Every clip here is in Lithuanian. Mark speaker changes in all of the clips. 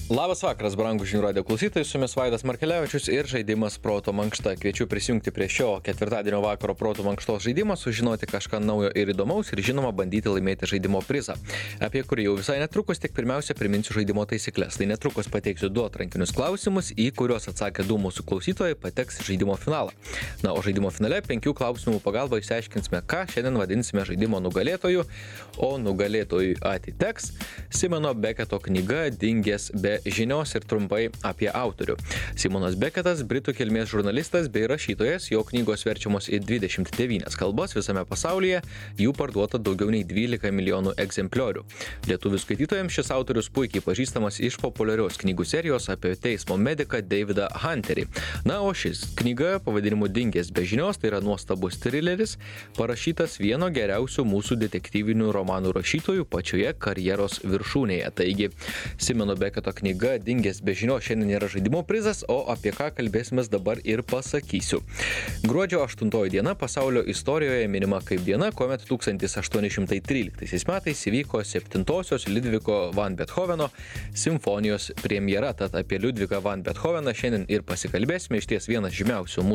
Speaker 1: Labas vakaras, brangūs žinių radijo klausytojai, su jumis Vaidas Markelevičius ir žaidimas Proto mankšta. Kviečiu prisijungti prie šio ketvirtadienio vakaro Proto mankštos žaidimo, sužinoti kažką naujo ir įdomaus ir žinoma bandyti laimėti žaidimo prizą, apie kurį jau visai netrukus, tik pirmiausia priminsiu žaidimo taisyklės. Tai netrukus pateiksiu 2 atrankinius klausimus, į kuriuos atsakę 2 mūsų klausytojai pateks į žaidimo finalą. Na, o žaidimo finale 5 klausimų pagalba išsiaiškinsime, ką šiandien vadinsime žaidimo nugalėtoju, o nugalėtojui atiteks Simono Beketo knyga Dingęs be žinios ir trumpai apie autorių. Simonas Beketas, britų kilmės žurnalistas bei rašytojas, jo knygos verčiamos į 29 kalbas visame pasaulyje, jų parduota daugiau nei 12 milijonų egzempliorių. Lietuvių skaitytojams šis autorius puikiai pažįstamas iš populiarios knygų serijos apie teismo mediką Davidą Hunterį. Na, o šis knyga pavadinimu Dingęs be žinios, tai yra nuostabus trileris, parašytas vieno geriausių mūsų detektyvinių romanų rašytojų pačioje karjeros viršūnėje. Taigi, Simono Beketo knyga Dingęs be žinios šiandien yra žaidimo prizas, o apie ką kalbėsimės dabar ir pasakysiu. Gruodžio 8 diena pasaulio istorijoje minima kaip diena, kuomet 1813 metais įvyko 7-osios Liudviko van Bethoveno simfonijos premjera. Tad apie Liudviką van Bethoveną šiandien ir pasikalbėsime. Išties vienas žymiausių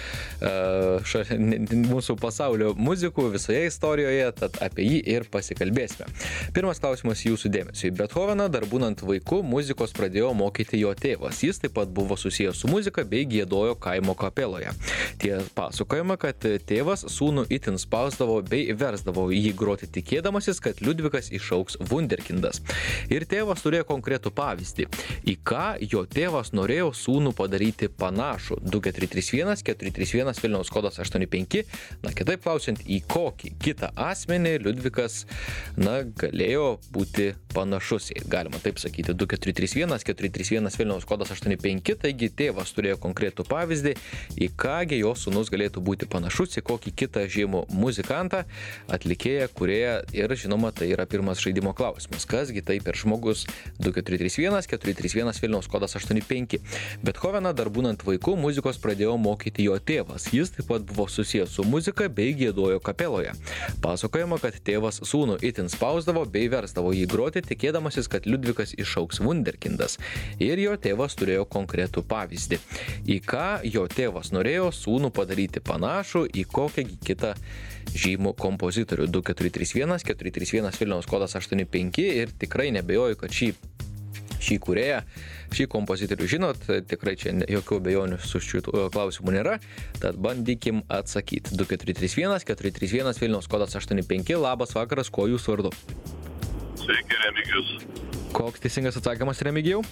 Speaker 1: mūsų pasaulio muzikų visoje istorijoje, tad apie jį ir pasikalbėsime. Pirmas klausimas jūsų dėmesiui. Bethoveną dar būnant vaiku muzikos pradėjo mokyti jo tėvas. Jis taip pat buvo susijęs su muzika bei giedojo kaimo kapeloje. Tie pasakojama, kad tėvas sūnų itin spausdavo bei versdavo jį groti tikėdamasis, kad Liudvikas išaugs wunderkindas. Ir tėvas turėjo konkretų pavyzdį, į ką jo tėvas norėjo sūnų padaryti panašų. 2431 431 Vilniaus kodas 85. Na, kitaip klausiant, į kokį kitą asmenį Liudvikas, galėjo būti panašus, galima taip sakyti. 2431 431 Vilniaus kodas 85, taigi tėvas turėjo konkretų pavyzdį, į kągi jo sūnus galėtų būti panašus, į kokį kitą žymų muzikantą, atlikėją, kūrėją ir žinoma, tai yra pirmas žaidimo klausimas. Kasgi tai per žmogus? 2431 431 Vilniaus kodas 85. Bethoveną dar būnant vaiku muzikos pradėjo mokyti jo tėvas. Jis taip pat buvo susijęs su muzika bei giedojo kapeloje. Pasakojama, kad tėvas sūnų itin spausdavo bei versdavo jį groti, tikėdamasis, kad Liudvikas išaugs wunderkindas. Ir jo tėvas turėjo konkretų pavyzdį, į ką jo tėvas norėjo sūnų padaryti panašų, į kokią kitą žymų kompozitorių. 2431 431 Vilniaus kodas 85 ir tikrai nebejoju, kad šį kūrėją, šį kompozitorių žinot, tikrai čia jokių abejonių su šitų klausimų nėra, tad bandykim atsakyti. 2431 431 Vilniaus kodas 85, labas vakaras, kuo jūs vardu?
Speaker 2: Sveiki, Remigijus.
Speaker 1: Koks teisingas atsakymas, Remigijau?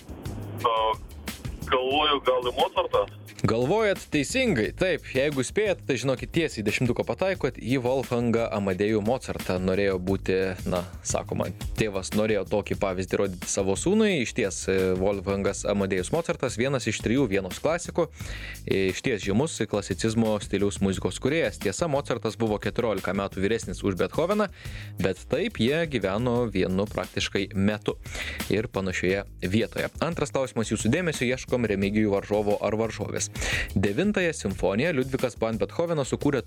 Speaker 2: Galvoju, gal į Mozartą?
Speaker 1: Galvojat teisingai, taip, jeigu spėjat, tai žinokit tiesiai 10 pataikot, į Wolfgangą Amadėjų Mozartą norėjo būti, sakoma, tėvas norėjo tokį pavyzdį rodyti savo sūnui. Išties Wolfgangas Amadėjus Mozartas, vienas iš 3 Vienos klasikų, išties žymus klasicizmo stiliaus muzikos kūrėjas. Tiesa, Mozartas buvo 14 metų vyresnis už Bethoveną, bet taip jie gyveno vienu praktiškai metu ir panašioje vietoje. Antras klausimas jūsų dėmesio, ieškom Remigijų varžovo ar varžovės. 9-ąją simfoniją Liudvikas van Bethovenas sukūrė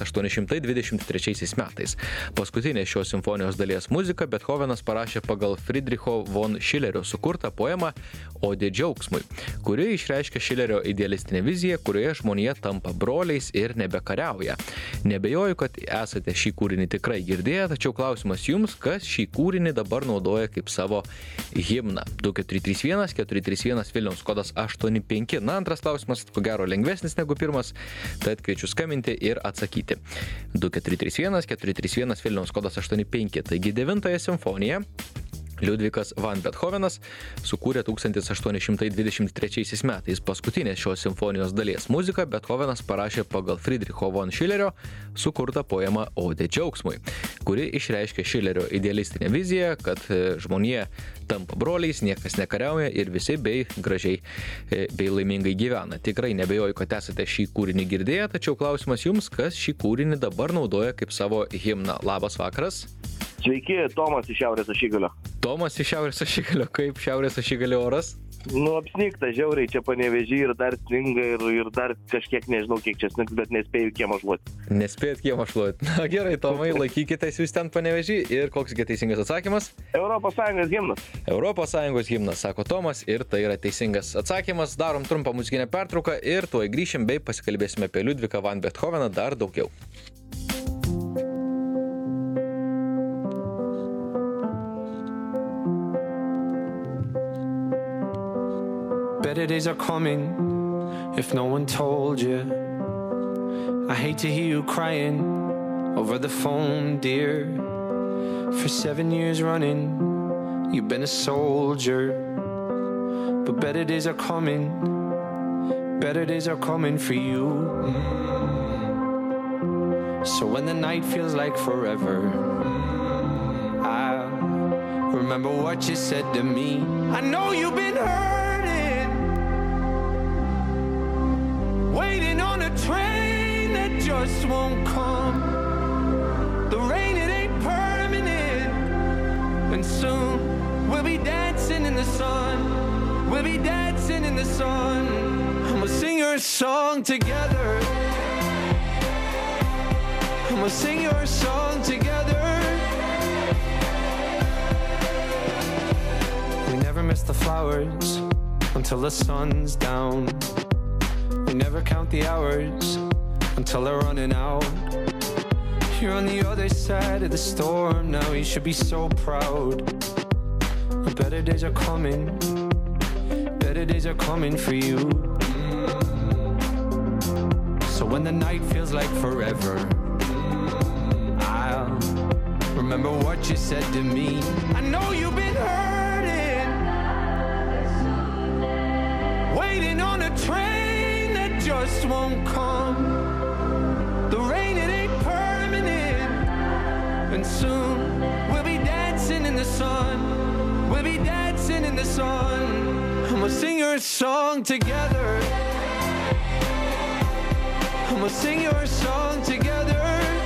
Speaker 1: 1823 metais. Paskutinė šios simfonijos dalies muziką Bethovenas parašė pagal Friedricho von Schillerio sukurtą poemą Odė džiaugsmui, kuri išreiškia Schillerio idealistinę viziją, kurioje žmonija tampa broliais ir nebekariauja. Nebejoju, kad esate šį kūrinį tikrai girdėję, tačiau klausimas jums, kas šį kūrinį dabar naudoja kaip savo himną. 2431 431 Vilniaus kodas 85. Antras klausimas, ko gero, lengvesnis negu pirmas, tad kviečiu skambinti ir atsakyti. 2431 431 Vilniaus kodas 85. Taigi 9-ąją simfoniją Liudvikas van Bethovenas sukūrė 1823 metais. Paskutinė šios simfonijos dalies muziką Bethovenas parašė pagal Friedricho von Schillerio sukurtą poemą Odė džiaugsmui, kuri išreiškia Schillerio idealistinę viziją, kad žmonija tampa broliais, niekas nekariauja ir visi bei gražiai bei laimingai gyvena. Tikrai nebejoju, kad esate šį kūrinį girdėję, tačiau klausimas jums, kas šį kūrinį dabar naudoja kaip savo himną. Labas vakaras.
Speaker 3: Sveiki, Tomas iš Šiaurės Ašigalio.
Speaker 1: Tomas iš Šiaurės Ašigalio. Kaip Šiaurės Ašigalio oras?
Speaker 3: Nu, apsnigta žiauriai čia Panevėžy ir dar sninga ir dar kažkiek nežinau, kiek čia snigs, bet nespėjau kiemą šluoti.
Speaker 1: Nespėjot kiemą šluoti. Na gerai, Tomai, laikykitės jūs ten Panevėžy ir koks teisingas atsakymas?
Speaker 3: ES himnas.
Speaker 1: ES himnas, sako Tomas, ir tai yra teisingas atsakymas. Darom trumpą muzikinę pertrauką ir tuoj grįšim bei pasikalbėsime apie Liudviką van Bethoveną dar daugiau.
Speaker 4: Better days are coming if no one told you. I hate to hear you crying over the phone, dear. For 7 years running, you've been a soldier. But better days are coming. Better days are coming for you. So when the night feels like forever, I'll remember what you said to me. I know you've been hurting, waiting on a train that just won't come. The rain, it ain't permanent, and soon we'll be dancing in the sun. We'll be dancing in the sun. And we'll sing your song together. And we'll sing your song together. We never miss the flowers until the sun's down. We never count the hours until they're running out. You're on the other side of the storm now. You should be so proud. Better days are coming. Better days are coming for you. So when the night feels like forever, I'll remember what you said to me. I know you've been hurting, waiting on a train that just won't come. The rain, it ain't permanent, and soon we'll be dancing in the sun. We'll be dancing in the sun. And we'll sing your song together. And we'll sing your song together.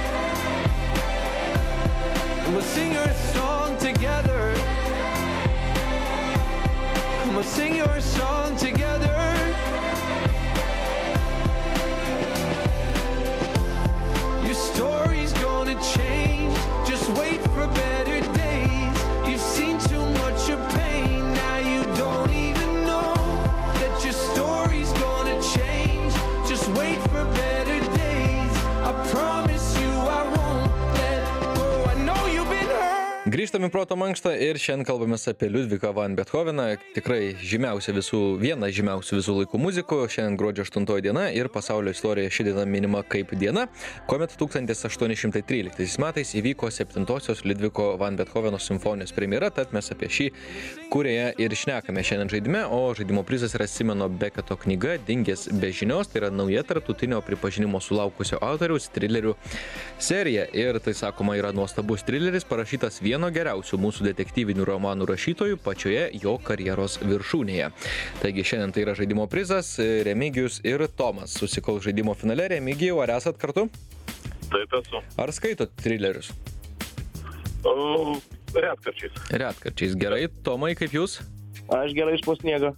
Speaker 4: And we'll sing your song together. And we'll sing your song together. Your story's gonna change. Just wait for better days. You've seen too much of pain. Now you don't even know that your story's gonna change. Just wait for better days. I promise you I won't let go. I know you've been hurt.
Speaker 1: Grįžtame į proto mankštą ir šiandien kalbamės apie Liudviką van Bethoveną, tikrai vieną žymiausių visų laikų muzikų. Šiandien gruodžio 8 diena ir pasaulio istorijoje ši diena minima kaip diena, kuomet 1813 metais įvyko 7-osios Liudviko van Bethoveno simfonijos premjera, tad mes apie šį kūrėją ir šnekame šiandien žaidime, o žaidimo prizas yra Simeno Beketo knyga Dingęs be žinios, tai yra nauja tarptautinio pripažinimo sulaukusio autoriaus trilerių serija ir tai sakoma yra nuostabus trileris, parašytas vieno geriausių mūsų detektyvinių romanų rašytojų pačioje jo karjeros viršūnėje. Taigi šiandien tai yra žaidimo prizas, Remigijus ir Tomas susikaus žaidimo finale. Remigijau, ar esat kartu?
Speaker 2: Taip esu.
Speaker 1: Ar skaitot trilerius?
Speaker 2: Retkarčiais.
Speaker 1: Retkarčiais. Gerai. Tomai, kaip jūs?
Speaker 3: Aš gerai iš po sniego.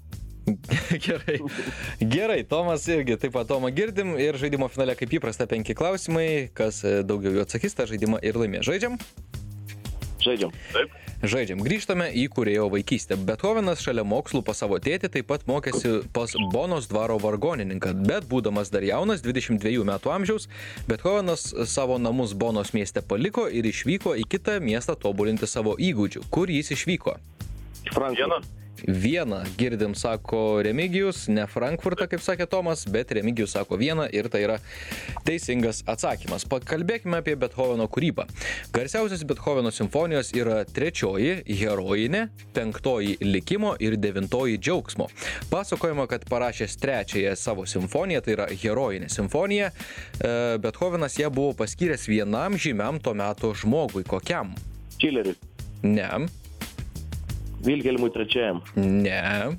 Speaker 1: Gerai, Tomas irgi taip pat Tomą girdim ir žaidimo finale kaip įprasta 5 klausimai, kas daugiau jų atsakys, tą žaidimą ir laimės. Žaidžiam?
Speaker 3: Žaidžiam.
Speaker 2: Taip.
Speaker 1: Žaidžiam. Grįžtame į kūrėjo vaikystę. Bethovenas šalia mokslų pas savo tėtį taip pat mokėsi pas Bonos dvaro vargonininką, bet būdamas dar jaunas, 22 metų amžiaus, Bethovenas savo namus Bonos mieste paliko ir išvyko į kitą miestą tobulinti savo įgūdžių. Kur jis išvyko?
Speaker 3: Frankfurtą.
Speaker 1: Vieną girdim, sako Remigijus, ne Frankfurtą, kaip sakė Tomas, bet Remigijus sako vieną ir tai yra teisingas atsakymas. Pakalbėkime apie Bethoveno kūrybą. Garsiausios Bethoveno simfonijos yra 3, herojinė, 5 likimo ir 9 džiaugsmo. Pasakojama, kad parašęs 3 savo simfoniją, tai yra herojinė simfonija, Bethovenas ją buvo paskyręs vienam žymiam to meto žmogui. Kokiam?
Speaker 3: Šileris.
Speaker 1: Ne.
Speaker 3: Vilhelmui III.
Speaker 1: Ne.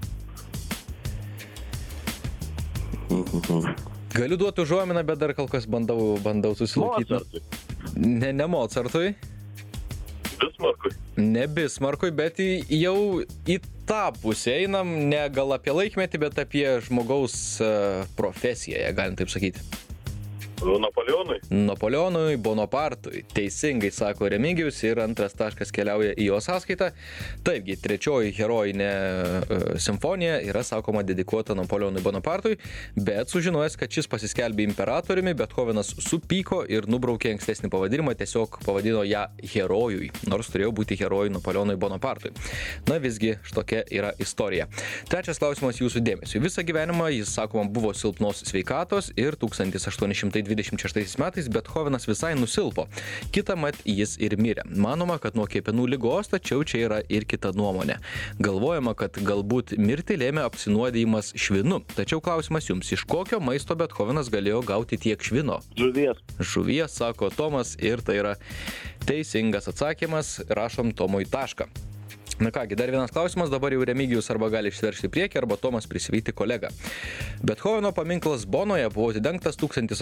Speaker 1: Galiu duoti užuominą, bet dar kol kas bandau susilaikyti.
Speaker 3: Mozartui.
Speaker 1: Ne Mozartui.
Speaker 2: Bismarkui.
Speaker 1: Ne Bismarkui, bet jau į tą pusę einam, ne gal apie laikmetį, bet apie žmogaus profesiją, galim taip sakyti.
Speaker 2: Napoleonui.
Speaker 1: Napoleonui Bonapartui. Teisingai sako Remigijus ir antras taškas keliauja į jo sąskaitą. Taigi, trečioji herojinė simfonija yra, sakoma, dedikuota Napoleonui Bonapartui, bet sužinojęs, kad šis pasiskelbė imperatoriumi, Bethovenas supyko ir nubraukė ankstesnį pavadinimą, tiesiog pavadino ją herojui, nors turėjo būti herojui Napoleonui Bonapartui. Na visgi, štokia yra istorija. Trečias klausimas jūsų dėmesiu. Visą gyvenimą jis, sakoma, buvo silpnos sveikatos ir 1826 metais Bethovenas visai nusilpo. Kitąmet jis ir mirė. Manoma, kad nuo kepenų ligos, tačiau čia yra ir kita nuomonė. Galvojama, kad galbūt mirtį lėmė apsinuodijimas švinu. Tačiau klausimas jums, iš kokio maisto Bethovenas galėjo gauti tiek švino?
Speaker 3: Žuvies.
Speaker 1: Žuvies, sako Tomas, ir tai yra teisingas atsakymas. Rašom Tomui tašką. Na kągi, dar vienas klausimas, dabar jau Remigijus arba gali išsiveršti priekį, arba Tomas prisivyti kolegą. Bethoveno paminklas Bonoje buvo atidengtas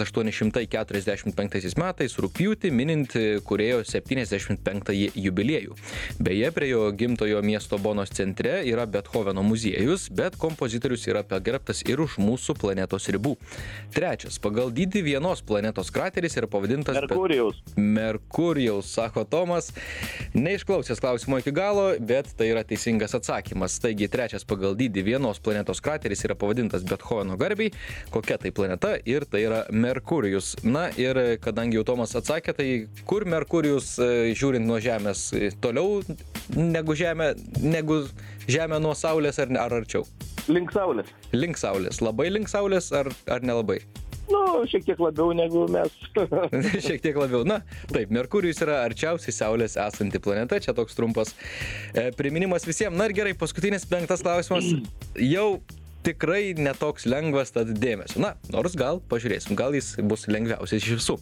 Speaker 1: 1845 metais rugpjūtį, minint kūrėjo 75-ąjį jubiliejų. Beje, prie jo gimtojo miesto Bonos centre yra Bethoveno muziejus, bet kompozitorius yra pagerbtas ir už mūsų planetos ribų. Trečias, pagal dydį vienos planetos krateris yra pavadintas
Speaker 3: Merkurijaus.
Speaker 1: Merkurijaus, sako Tomas. Neišklausęs klausimo iki galo, bet tai yra teisingas atsakymas. Taigi, trečias pagal dydį vienos planetos krateris yra pavadintas Bethoveno garbei. Kokia tai planeta? Ir tai yra Merkurijus. Na ir kadangi jau Tomas atsakė, tai kur Merkurijus, žiūrint nuo Žemės, toliau negu Žemė nuo Saulės ar arčiau?
Speaker 3: Link Saulės.
Speaker 1: Link Saulės. Labai link Saulės ar nelabai?
Speaker 3: Nu, šiek tiek labiau negu mes.
Speaker 1: Šiek tiek labiau. Na, taip, Merkurijus yra arčiausiai Saulės esanti planeta. Čia toks trumpas priminimas visiems. Na ir gerai, paskutinis 5 klausimas. Jau tikrai netoks lengvas, tad dėmesio. Na, nors gal, pažiūrėsim, gal jis bus lengviausias iš visų.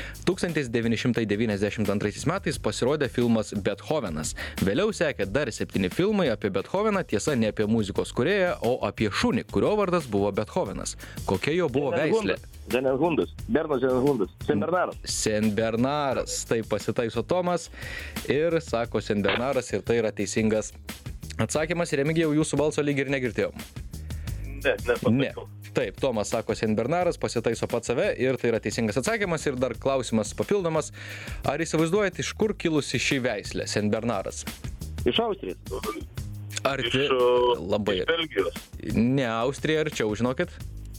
Speaker 1: 1992 metais pasirodė filmas Bethovenas. Vėliau sekė dar 7 filmai apie Bethoveną, tiesa, ne apie muzikos kūrėją, o apie šunį, kurio vardas buvo Bethovenas. Kokia jo buvo veislė?
Speaker 3: Zenenhundas. Bernas Zenenhundas. Senbernaras.
Speaker 1: Senbernaras. Tai pasitaiso Tomas ir sako Senbernaras ir tai yra teisingas atsakymas. Remigijau, jūsų balso lyg ir negirdėjom. Ne. Taip, Tomas sako Senbernaras, pasitaiso pats save ir tai yra teisingas atsakymas. Ir dar klausimas papildomas. Ar įsivaizduojate, iš kur kilusi ši veislė, Senbernaras?
Speaker 3: Iš Austrijos.
Speaker 1: Arti? Labai.
Speaker 2: Iš Belgijos.
Speaker 1: Ne, Austrija arčiau, žinokit?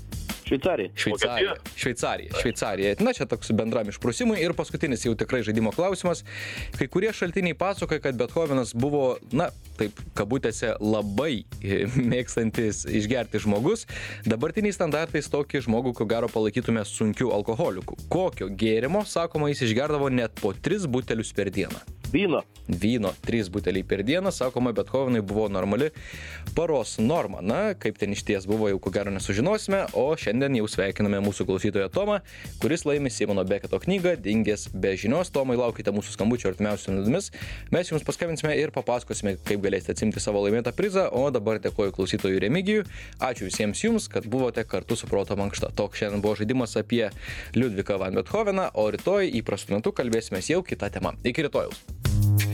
Speaker 1: Šveicarija. Na, čia toks bendram išprusimui. Ir paskutinis jau tikrai žaidimo klausimas. Kai kurie šaltiniai pasakoja, kad Bethovenas buvo, na, taip, kabutėse, labai mėgstantis išgerti žmogus. Dabartiniais standartais tokį žmogų, ko gero, palaikytume sunkių alkoholikų. Kokio gėrimo, sakoma, jis išgerdavo net po 3 butelius per dieną.
Speaker 3: Vyno.
Speaker 1: 3 buteliai per dieną, sakoma, Bethovenui buvo normali paros norma. Na, kaip ten išties buvo, jau ko gero nesužinosime, o šiandien jau sveikiname mūsų klausytoją Tomą, kuris laimi Simono Beketo knygą Dingęs be žinios. Tomai, laukite mūsų skambučio artimiausiomis dienomis. Mes jums paskambinsime ir papasakosime, kaip galėsite atsimti savo laimėtą prizą, o dabar dėkoju klausytojui Remigijui. Ačiū visiems jums, kad buvote kartu su Proto mankšta. Toks šiandien buvo žaidimas apie Liudviką van Bethoveną, o rytoj įprastu metu kalbėsime jau kitą temą. Iki rytojaus.